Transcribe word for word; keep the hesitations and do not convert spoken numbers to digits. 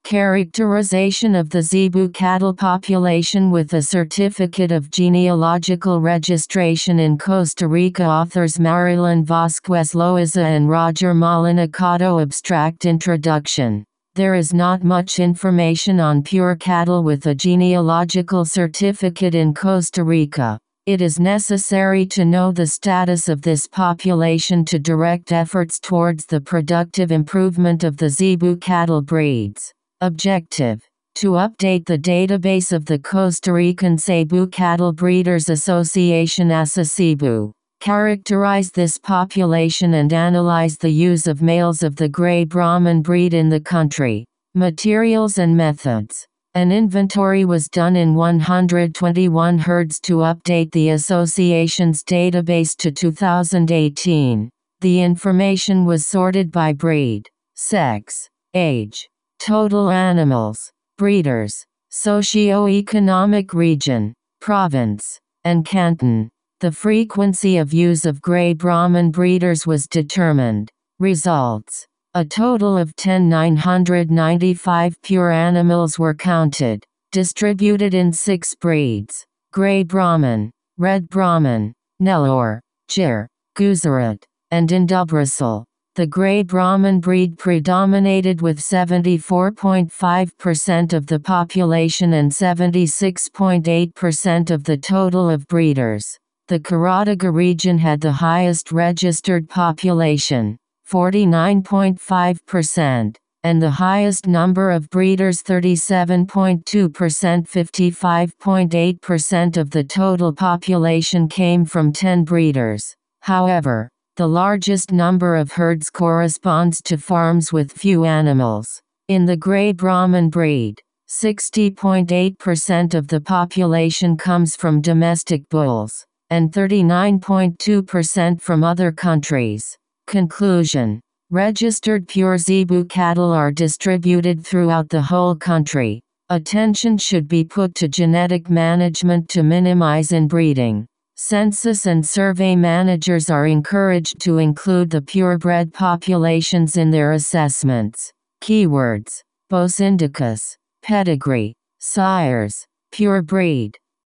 Characterization of the Zebu cattle population with a certificate of genealogical registration in Costa Rica. Authors Marilyn Vasquez Loaiza and Roger Molina Cotto. Abstract introduction. There is not much information on pure cattle with a genealogical certificate in Costa Rica. It is necessary to know the status of this population to direct efforts towards the productive improvement of the Zebu cattle breeds. Objective: to update the database of the Costa Rican Zebu Cattle Breeders Association ASACEBU, characterize this population and analyze the use of males of the Gray Brahman breed in the country. Materials and methods. An inventory was done in one hundred twenty-one herds to update the association's database to two thousand eighteen. The information was sorted by breed, sex, age, total animals, breeders, socio-economic region, province, and canton. The frequency of use of Gray Brahman breeders was determined. Results: a total of ten thousand nine hundred ninety-five pure animals were counted, distributed in six breeds: Gray Brahman, Red Brahman, Nellore, Gir, Gujarat, and Indubrasal. The Gray Brahman breed predominated with seventy-four point five percent of the population and seventy-six point eight percent of the total of breeders. The Karataga region had the highest registered population, forty-nine point five percent, and the highest number of breeders, thirty-seven point two percent. fifty-five point eight percent of the total population came from ten breeders. However, the largest number of herds corresponds to farms with few animals. In the Gray Brahman breed, sixty point eight percent of the population comes from domestic bulls, and thirty-nine point two percent from other countries. Conclusion: registered pure Zebu cattle are distributed throughout the whole country. Attention should be put to genetic management to minimize inbreeding. Census and survey managers are encouraged to include the purebred populations in their assessments. Keywords: Bos indicus, pedigree, sires, pure breed.